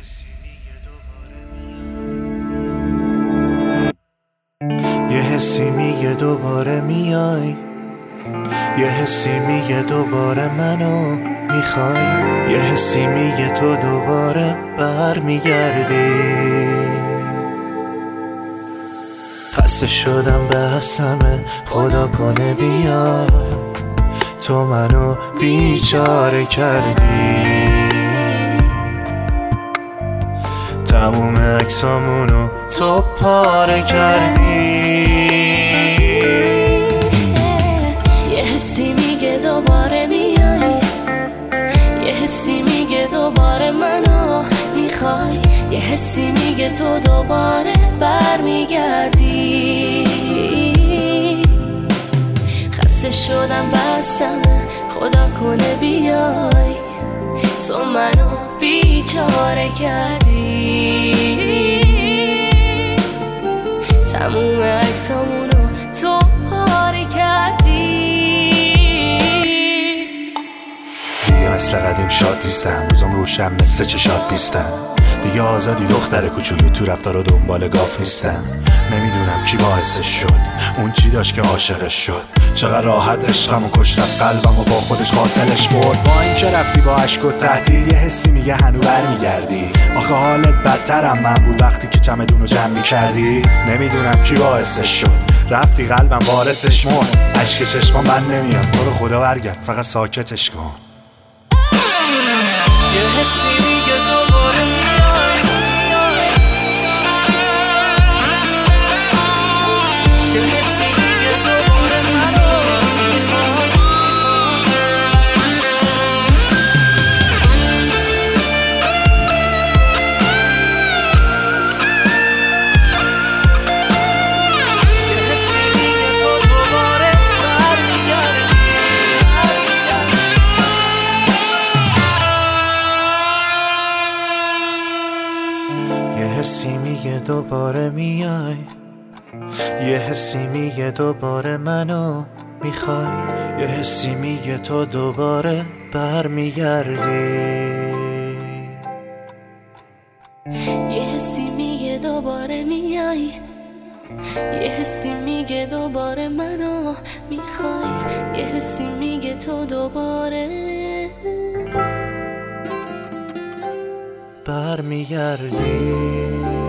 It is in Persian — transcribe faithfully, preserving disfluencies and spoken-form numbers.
یه حسی میگه دوباره میای، یه حسی میگه دوباره منو میخوای، یه حسی میگه تو دوباره برمیگردی. خسته شدم بحثمه، خدا کنه بیا، تو منو بیچاره کردی. تموم عکسامونو تو پاره کردی. یه حسی میگه دوباره میای، یه حسی میگه دوباره منو میخوای، یه حسی میگه تو دوباره برمیگردی. خسته شدم بستمه، خدا کنه بیای، تو منو بیچاره کردی. تموم عکسامونو تو پاره کردی. دیگه مثل قدیم شاد نیستم، روزم روشن مثل چشات نیستم. دیگه آزادی دختر کوچولو، تو رفتار و دنبال گاف نیستم. نمیدونم کی باعثش شد، اون چی داشت که عاشقش شد. چقدر راحت عشقمو کشت، رفت قلبم و با خودش قاتلش برد. با این که رفتی با عشق و تحتیل، یه حسی میگه هنو برمیگردی. آخه حالت بدترم من بود وقتی که چمدونو جمع میکردی. نمیدونم کی باعثش شد، رفتی قلبم وارثش مرد. اشک چشمام بند نمیاد، تو رو خدا برگرد فقط ساکتش کن. یه حسی میگه دوباره میای، یه حسی میگه دوباره منو میخوای. یه حسی میگه تو دوباره برمیگردی. یه حسی میگه دوباره میای، یه حسی میگه دوباره منو میخوای، یه حسی میگه تو دوباره برمیگردی. یه حسی میگه دوباره میای، یه حسی میگه دوباره منو میخوای، یه حسی میگه تو دوباره برمیگردی.